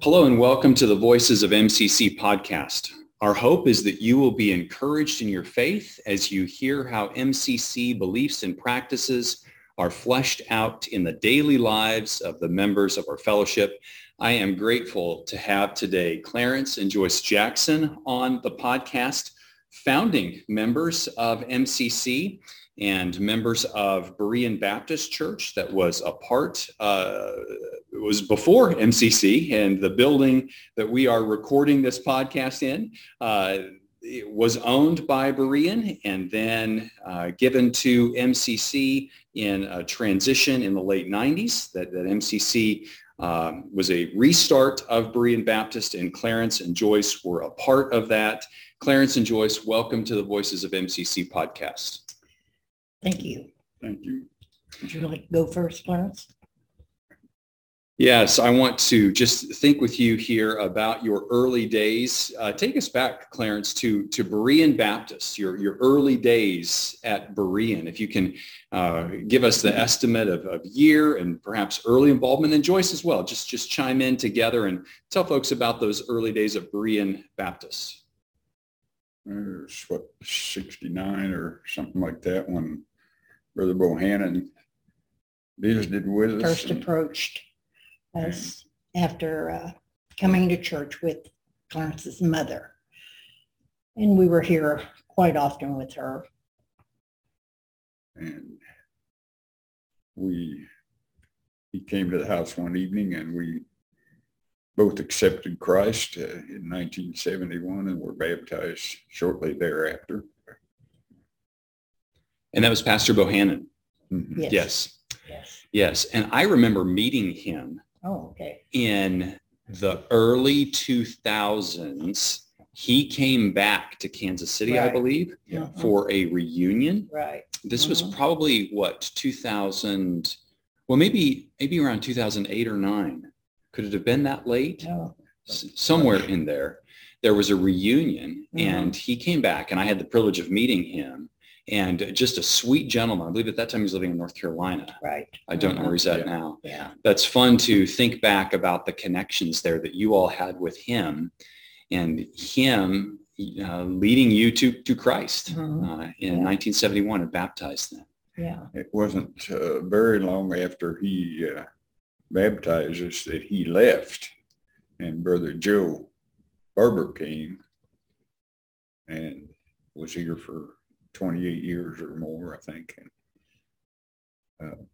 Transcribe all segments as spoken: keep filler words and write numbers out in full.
Hello and welcome to the Voices of M C C podcast. Our hope is that you will be encouraged in your faith as you hear how M C C beliefs and practices are fleshed out in the daily lives of the members of our fellowship. I am grateful to have today Clarence and Joyce Jackson on the podcast, founding members of M C C and members of Berean Baptist Church that was a part, uh, it was before M C C, and the building that we are recording this podcast in uh, it was owned by Berean and then uh, given to M C C in a transition in the late nineties. That, that M C C um, was a restart of Berean Baptist, and Clarence and Joyce were a part of that. Clarence and Joyce, welcome to the Voices of M C C podcast. Thank you. Thank you. Would you like to go first, Clarence? Yes, I want to just think with you here about your early days. Uh, take us back, Clarence, to, to Berean Baptist, your, your early days at Berean. If you can uh, give us the estimate of, of year and perhaps early involvement, and Joyce as well. Just, just chime in together and tell folks about those early days of Berean Baptist. There's what, sixty-nine or something like that when Brother Bohannon visited with us. First and, approached us after uh, coming to church with Clarence's mother. And we were here quite often with her. And we, he came to the house one evening and we both accepted Christ uh, in nineteen seventy-one and were baptized shortly thereafter. And that was Pastor Bohannon. Mm-hmm. Yes. Yes. Yes. Yes. And I remember meeting him Oh, okay. in the early two thousands. He came back to Kansas City, I Right. believe, Yeah. for a reunion. Right. This was Mhm. probably what, two thousand, well, maybe, maybe around two thousand eight or nine. Could it have been that late? Oh, S- Somewhere in there, there was a reunion Mhm. and he came back and I had the privilege of meeting him, and just a sweet gentleman. I believe at that time he was living in North Carolina. right. I don't know where he's at Yeah. now. Yeah. That's fun to think back about the connections there that you all had with him and him uh, leading you to, to Christ Mhm. uh, in Yeah. nineteen seventy-one and baptized them. Yeah. It wasn't uh, very long after he uh, baptized us that he left and Brother Joe Barber came and was here for twenty-eight years or more, I think. And, uh,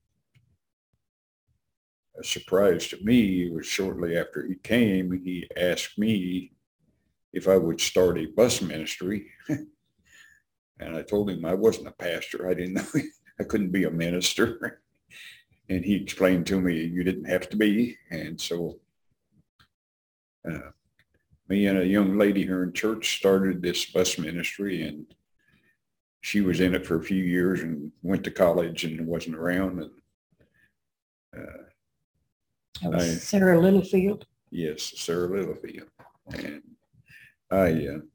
a surprise to me was shortly after he came, he asked me if I would start a bus ministry. And I told him I wasn't a pastor. I didn't know, I couldn't be a minister. And he explained to me, you didn't have to be. And so uh, me and a young lady here in church started this bus ministry, and she was in it for a few years and went to college and wasn't around. And uh, That was I- Sarah Littlefield. yes, Sarah Littlefield. And I uh,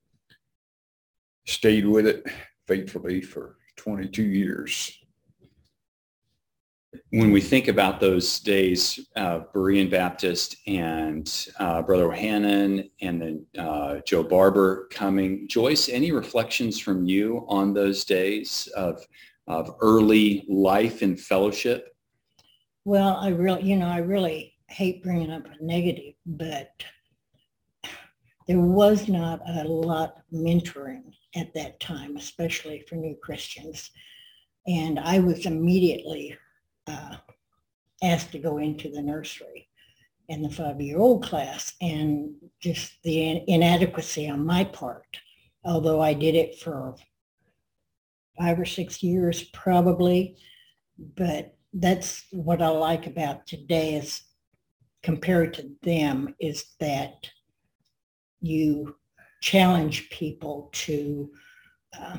stayed with it faithfully for twenty-two years. When we think about those days, uh, Berean Baptist and uh, Brother O'Hannon and then uh, Joe Barber coming, Joyce, any reflections from you on those days of, of early life and fellowship? Well, I really, you know, I really hate bringing up a negative, but there was not a lot of mentoring at that time, especially for new Christians. And I was immediately uh, asked to go into the nursery and the five-year-old class, and just the in- inadequacy on my part, although I did it for five or six years probably. But that's what I like about today is compared to them is that you challenge people to, uh,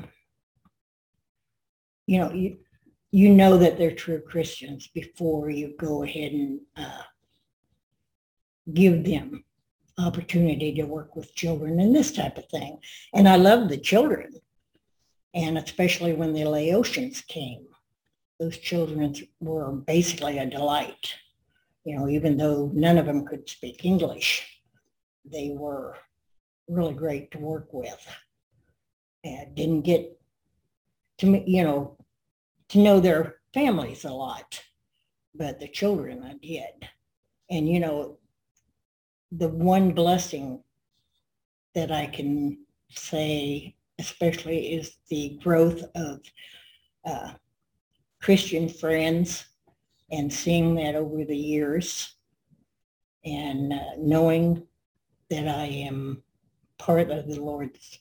you know, you, you know that they're true Christians before you go ahead and uh, give them opportunity to work with children and this type of thing. And I love the children, and especially when the Laotians came. Those children were basically a delight. You know, even though none of them could speak English, they were really great to work with. And didn't get to, me- you know, to know their families a lot, but the children I did. And, you know, the one blessing that I can say, especially, is the growth of uh, Christian friends and seeing that over the years and uh, knowing that I am part of the Lord's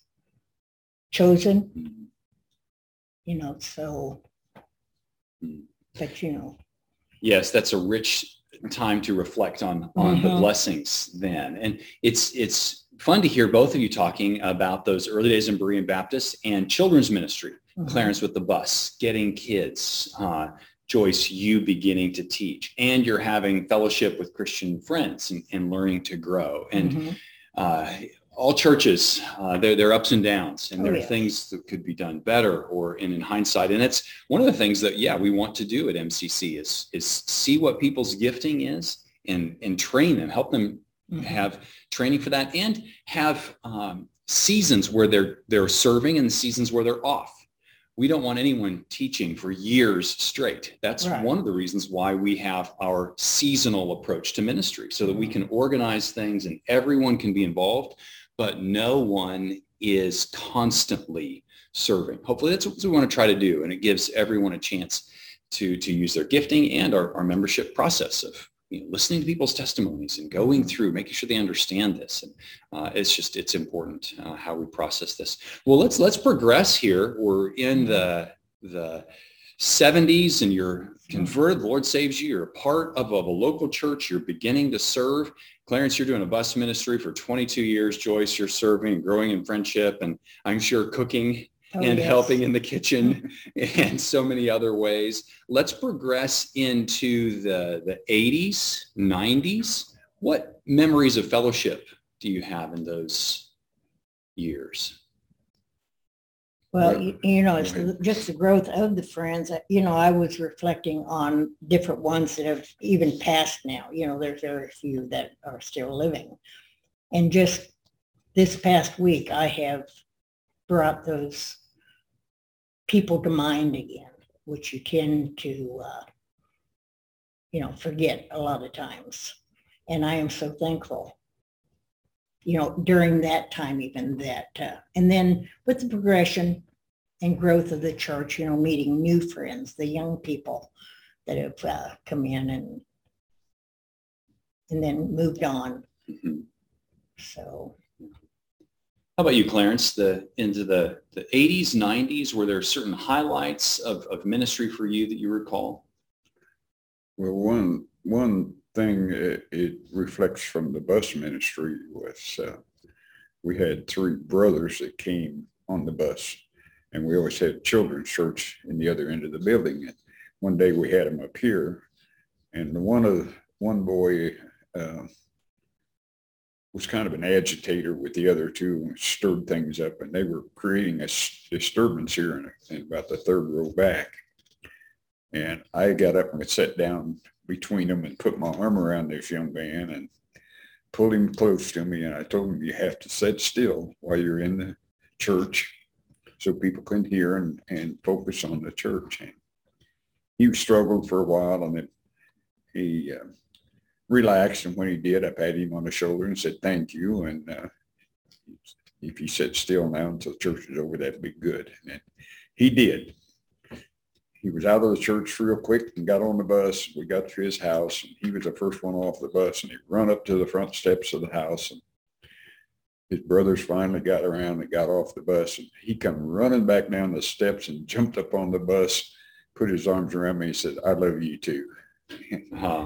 chosen, you know, so, but you know. Yes, that's a rich time to reflect on, on Mhm. the blessings then. And it's, it's fun to hear both of you talking about those early days in Berean Baptist and children's ministry. Mhm. Clarence with the bus, getting kids, uh, Joyce, you beginning to teach, and you're having fellowship with Christian friends and, and learning to grow. And Mhm. uh, all churches, uh, there, there are ups and downs, and Oh, there are yes. things that could be done better or in, in hindsight. And it's one of the things that, yeah, we want to do at M C C is, is see what people's gifting is and, and train them, help them Mhm. have training for that, and have um, seasons where they're, they're serving and seasons where they're off. We don't want anyone teaching for years straight. That's Right. one of the reasons why we have our seasonal approach to ministry, so that we can organize things and everyone can be involved, but no one is constantly serving. Hopefully that's what we want to try to do. And it gives everyone a chance to, to use their gifting and our, our membership process of, you know, listening to people's testimonies and going through, making sure they understand this. And uh, it's just, it's important uh, how we process this. Well, let's, let's progress here. We're in the, the seventies and you're converted. The Lord saves you. You're a part of, of a local church. You're beginning to serve. Clarence, you're doing a bus ministry for twenty-two years. Joyce, you're serving and growing in friendship, and I'm sure cooking Oh, and yes. helping in the kitchen and so many other ways. Let's progress into the, the eighties, nineties. What memories of fellowship do you have in those years? Well, Well, you, you know, it's go ahead. the- just the growth of the friends. uh, You know, I was reflecting on different ones that have even passed now. You know, there's very few that are still living. And just this past week, I have brought those people to mind again, which you tend to, uh, you know, forget a lot of times. And I am so thankful, you know, during that time even that, uh, and then with the progression and growth of the church, you know, meeting new friends, the young people that have uh, come in and and then moved on. Mhm. So, How about you, Clarence? The into the, the eighties, nineties, were there certain highlights of, of ministry for you that you recall? Well, one, one thing it, it reflects from the bus ministry was uh, we had three brothers that came on the bus, and we always had children's church in the other end of the building. And one day we had them up here, and one of one boy uh, was kind of an agitator with the other two and stirred things up, and they were creating a s- disturbance here in, in about the third row back. And I got up and sat down between them and put my arm around this young man and pulled him close to me. And I told him, you have to sit still while you're in the church so people can hear and, and focus on the church. And he struggled for a while, and then he uh, relaxed. And when he did, I patted him on the shoulder and said, thank you. And uh, if he sat still now until church is over, that'd be good. And he did. He was out of the church real quick and got on the bus. We got to his house, and he was the first one off the bus, and he run up to the front steps of the house. And his brothers finally got around and got off the bus, and he come running back down the steps and jumped up on the bus, put his arms around me and said, I love you too. Uh,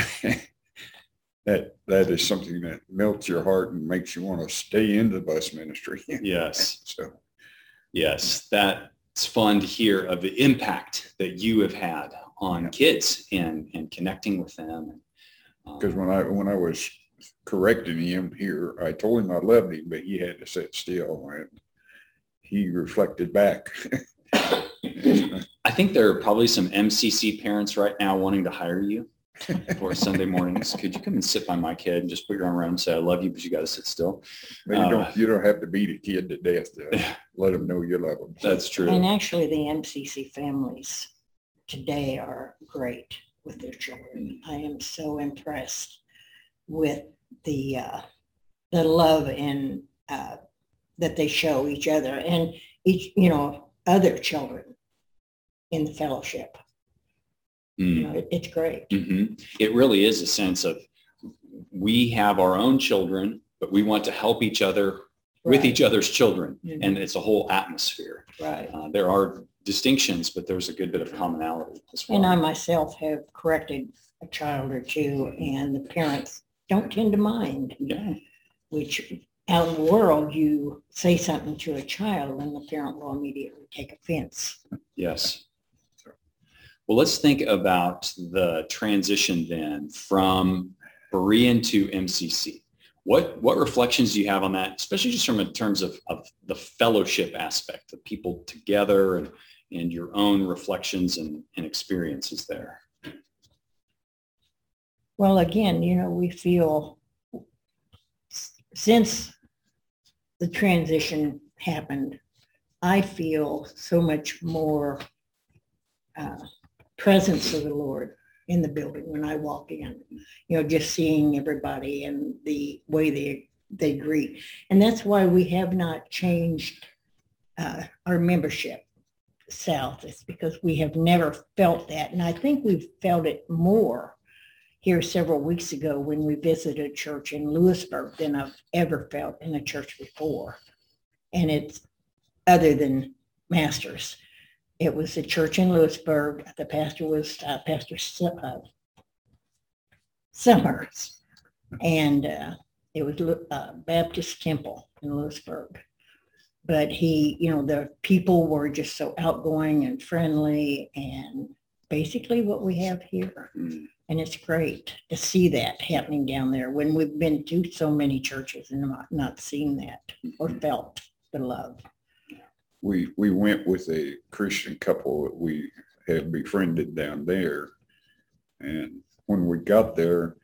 that that is something that melts your heart and makes you want to stay in the bus ministry. yes, So yes, that's fun to hear of the impact that you have had on Yeah. kids and, and connecting with them. because when I when I was correcting him here, I told him I loved him, but he had to sit still, and he reflected back. I think there are probably some M C C parents right now wanting to hire you for Sunday mornings. Could you come and sit by my kid and just put your arm around and say, I love you, but you got to sit still. But you Uh, don't, you don't have to beat a kid to death to let them know you love them. That's true. And actually, the M C C families today are great with their children. I am so impressed with the uh, the love and uh, that they show each other and each, you know, other children in the fellowship. Mm. You know, it, it's great. Mm-hmm. It really is a sense of we have our own children, but we want to help each other with Right. each other's children. Mhm. And it's a whole atmosphere. Right. Uh, there are distinctions, but there's a good bit of commonality as well. And I myself have corrected a child or two, and the parents don't tend to mind, Yeah. which out in the world, you say something to a child and the parent will immediately take offense. Yes. Well, let's think about the transition then from Berean to M C C. What what reflections do you have on that, especially just from in terms of, of the fellowship aspect, the people together and, and your own reflections and, and experiences there? Well, again, you know, we feel since the transition happened, I feel so much more uh, presence of the Lord in the building when I walk in, you know, just seeing everybody and the way they, they greet. And that's why we have not changed uh, our membership south. It's because we have never felt that. And I think we've felt it more here several weeks ago when we visited a church in Lewisburg than I've ever felt in a church before. And it's other than Masters. It was a church in Lewisburg. The pastor was uh, Pastor uh, Summers. And uh, it was uh, Baptist Temple in Lewisburg. But he, you know, the people were just so outgoing and friendly and basically what we have here. Mm. And it's great to see that happening down there when we've been to so many churches and not, not seen that or felt the love. We, we went with a Christian couple that we had befriended down there. And when we got there,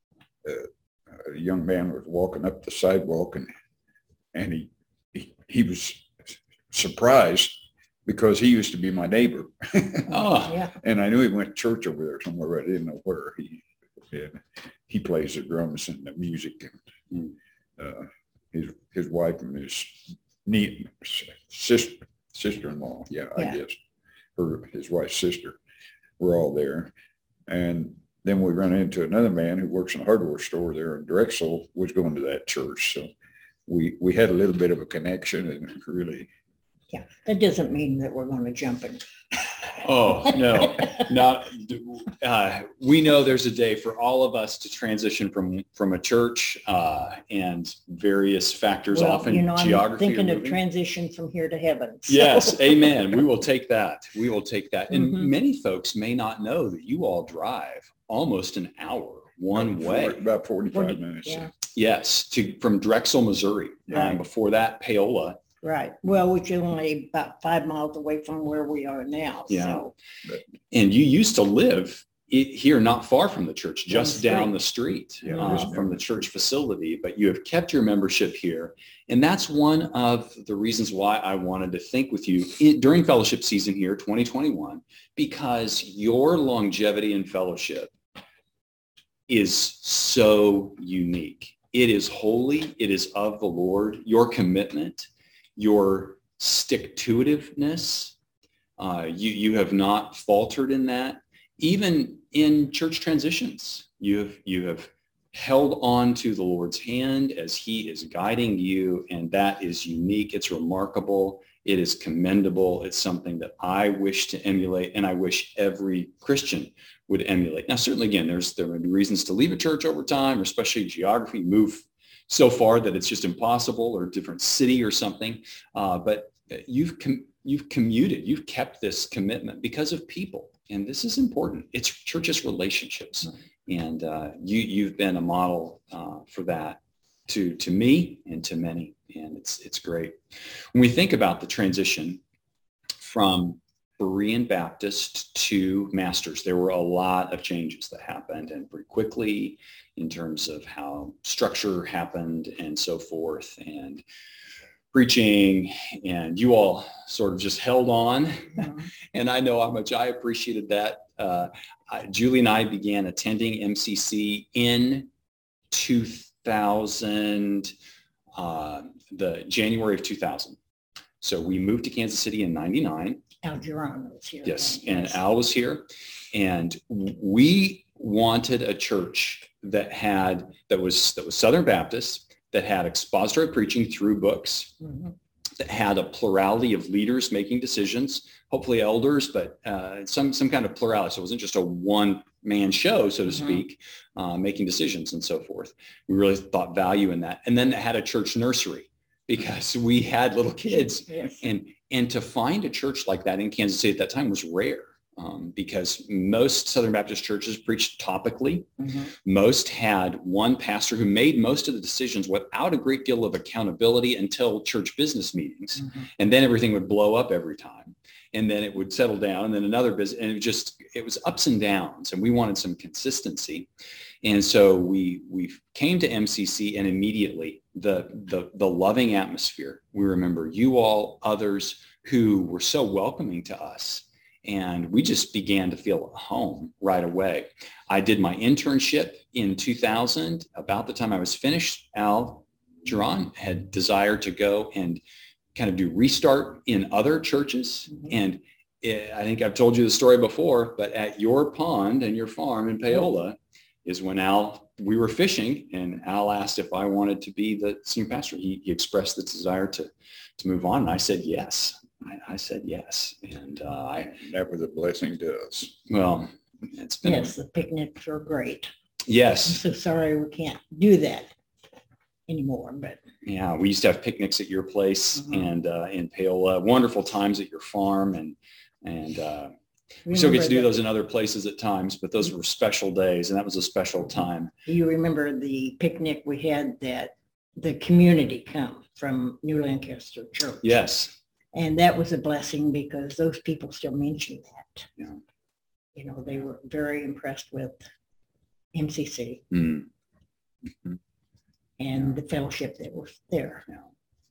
uh, a young man was walking up the sidewalk and, and he, he, he was surprised because he used to be my neighbor. Oh, Yeah. And I knew he went to church over there somewhere. I didn't know where. He and he plays the drums and the music. And uh, his his wife and his niece, sister sister-in-law, yeah, Yeah. I guess her his wife's sister, were all there. And then we ran into another man who works in a hardware store there in Drexel, was going to that church. So we we had a little bit of a connection, and really. Yeah, that doesn't mean that we're going to jump in. oh no, not. Uh, we know there's a day for all of us to transition from from a church uh, and various factors, Well, often you know, I'm geography. thinking or of moving. transition from here to heaven. so- Yes, amen. We will take that. We will take that. And Mhm. many folks may not know that you all drive almost an hour one way. About forty-five Forty- minutes. Yeah, Yes, to from Drexel, Missouri. Right. And before that, Paola. right. Well, which is only about five miles away from where we are now. Yeah. So, And you used to live i- here not far from the church, just Down the down the street Yeah, uh, just from down the the church facility, but you have kept your membership here. And that's one of the reasons why I wanted to think with you i- during fellowship season here, twenty twenty-one, because your longevity in fellowship is so unique. It is holy. It is of the Lord. Your commitment, your stick-to-itiveness, uh, you, you have not faltered in that. Even in church transitions, you have, you have held on to the Lord's hand as he is guiding you, and that is unique. It's remarkable. It is commendable. It's something that I wish to emulate, and I wish every Christian would emulate. Now, certainly, again, there's there may be reasons to leave a church over time, or especially geography, move so far that it's just impossible, or a different city or something. Uh, but you've com- you've commuted, you've kept this commitment because of people, and this is important. It's churches' relationships, and uh, you you've been a model uh, for that to to me and to many, and it's it's great. When we think about the transition from Berean Baptist to Masters, there were a lot of changes that happened, and pretty quickly in terms of how structure happened and so forth, and preaching, and you all sort of just held on. Mm-hmm. And I know how much I appreciated that. Uh, I, Julie and I began attending M C C in two thousand, uh, the January of two thousand. So we moved to Kansas City in ninety-nine. Al Giron was here. Yes, and yes. Al was here. And we wanted a church that had, that was, that was Southern Baptist, that had expository preaching through books, mm-hmm. that had a plurality of leaders making decisions, hopefully elders, but uh, some, some kind of plurality. So it wasn't just a one-man show, so to mm-hmm. speak, uh, making decisions and so forth. We really thought value in that. And then it had a church nursery, because we had little kids. Yes. And and to find a church like that in Kansas City at that time was rare, um, because most Southern Baptist churches preached topically. Mm-hmm. Most had one pastor who made most of the decisions without a great deal of accountability until church business meetings. Mm-hmm. And then everything would blow up every time. And then it would settle down, and then another business, and it just, it was ups and downs, and we wanted some consistency. And so we we came to M C C, and immediately the, the, the loving atmosphere, we remember you all, others who were so welcoming to us, and we just began to feel at home right away. I did my internship in two thousand. About the time I was finished, Al Giron had desired to go and kind of do restart in other churches. Mm-hmm. And it, I think I've told you the story before, but at your pond and your farm in Paola is when Al, we were fishing, and Al asked if I wanted to be the senior pastor. He, he expressed the desire to, to move on. And I said, yes. I, I said, yes. And uh, I, that was a blessing to us. Well, it's been. Yes, a, the picnics are great. Yes. I'm so sorry we can't do that anymore, but. Yeah, we used to have picnics at your place, mm-hmm. and uh, in Paola, wonderful times at your farm, and and uh, we still get to do those in other places at times, but those were special days, and that was a special time. You remember the picnic we had that the community come from New Lancaster Church? Yes. And that was a blessing, because those people still mention that. Yeah. You know, they were very impressed with M C C. Mm. Mm-hmm. And the fellowship that was there. Yeah.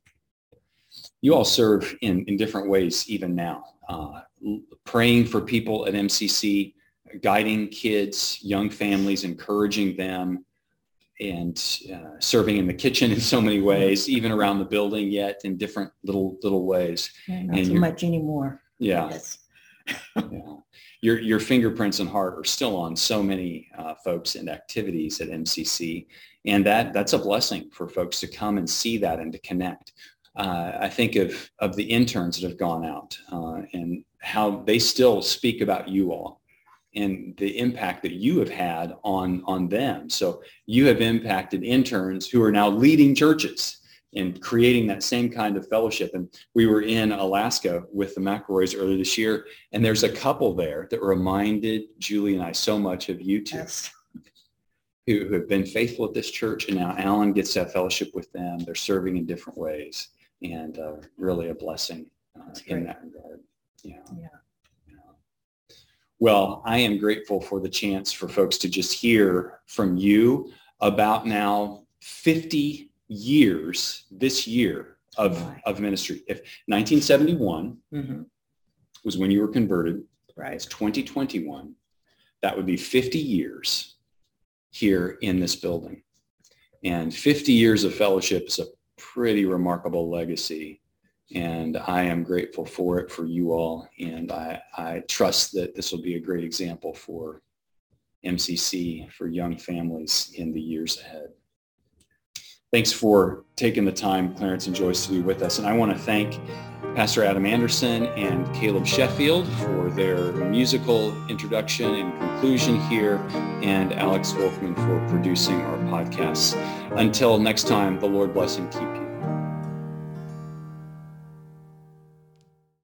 You all serve in, in different ways even now, uh, praying for people at M C C, guiding kids, young families, encouraging them, and uh, serving in the kitchen in so many ways, even around the building yet in different little little ways. Yeah, not and so much anymore. Yeah. Yes. Yeah. Your, your fingerprints and heart are still on so many uh, folks and activities at M C C. And that that's a blessing for folks to come and see that and to connect. Uh, I think of, of the interns that have gone out uh, and how they still speak about you all and the impact that you have had on, on them. So you have impacted interns who are now leading churches and creating that same kind of fellowship. And we were in Alaska with the McElroys earlier this year, and there's a couple there that reminded Julie and I so much of you two. Yes. Who, who have been faithful at this church, and now Alan gets to have fellowship with them. They're serving in different ways, and uh, really a blessing uh, in that regard. Yeah. Yeah. Yeah. Well, I am grateful for the chance for folks to just hear from you about now fifty years this year of, right. of ministry. If nineteen seventy-one mm-hmm. was when you were converted, right? It's twenty twenty-one. That would be fifty years here in this building. And fifty years of fellowship is a pretty remarkable legacy. And I am grateful for it, for you all. And I, I trust that this will be a great example for M C C, for young families in the years ahead. Thanks for taking the time, Clarence and Joyce, to be with us. And I want to thank Pastor Adam Anderson and Caleb Sheffield for their musical introduction and conclusion here, and Alex Wolfman for producing our podcasts. Until next time, the Lord bless and keep you.